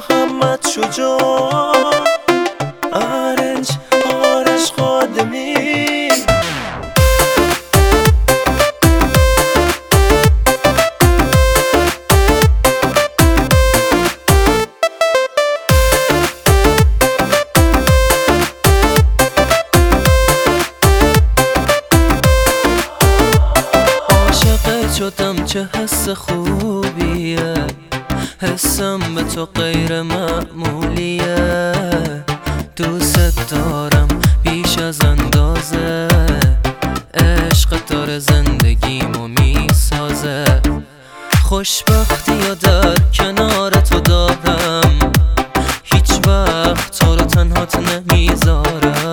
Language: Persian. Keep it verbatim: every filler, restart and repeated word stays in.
محمد شجاع آرنج آرش خادمی عاشقت شدم چه حس خوبیه، حسم به تو غیر معمولیه. دوست دارم بیش از اندازه، عشق داره زندگیمو میسازه. خوشبختی و در کنار تو دارم، هیچ وقت تو رو تنهات نمیذارم.